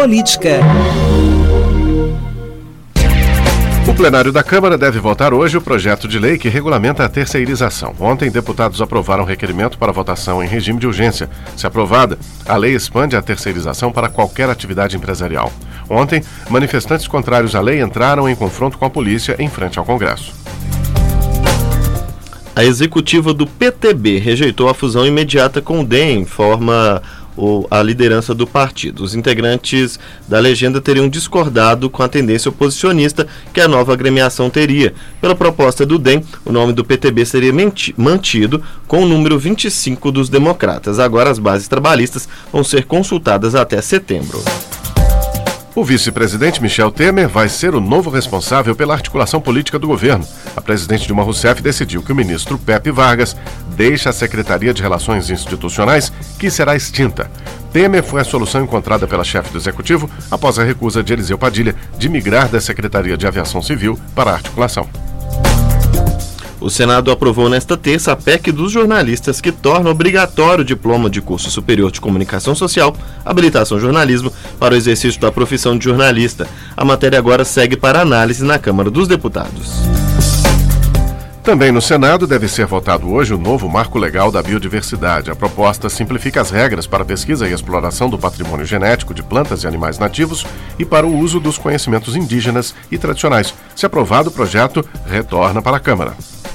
política. O plenário da Câmara deve votar hoje o projeto de lei que regulamenta a terceirização. Ontem, deputados aprovaram requerimento para votação em regime de urgência. Se aprovada, a lei expande a terceirização para qualquer atividade empresarial. Ontem, manifestantes contrários à lei entraram em confronto com a polícia em frente ao Congresso. A executiva do PTB rejeitou a fusão imediata com o DEM, informa a liderança do partido. Os integrantes da legenda teriam discordado com a tendência oposicionista que a nova agremiação teria. Pela proposta do DEM, o nome do PTB seria mantido com o número 25 dos democratas. Agora as bases trabalhistas vão ser consultadas até setembro. O vice-presidente Michel Temer vai ser o novo responsável pela articulação política do governo. A presidente Dilma Rousseff decidiu que o ministro Pepe Vargas deixa a Secretaria de Relações Institucionais, que será extinta. Temer foi a solução encontrada pela chefe do Executivo após a recusa de Eliseu Padilha de migrar da Secretaria de Aviação Civil para a articulação. O Senado aprovou nesta terça a PEC dos jornalistas, que torna obrigatório o diploma de curso superior de comunicação social, habilitação jornalismo, para o exercício da profissão de jornalista. A matéria agora segue para análise na Câmara dos Deputados. Também no Senado deve ser votado hoje o novo Marco Legal da Biodiversidade. A proposta simplifica as regras para a pesquisa e exploração do patrimônio genético de plantas e animais nativos e para o uso dos conhecimentos indígenas e tradicionais. Se aprovado, o projeto retorna para a Câmara.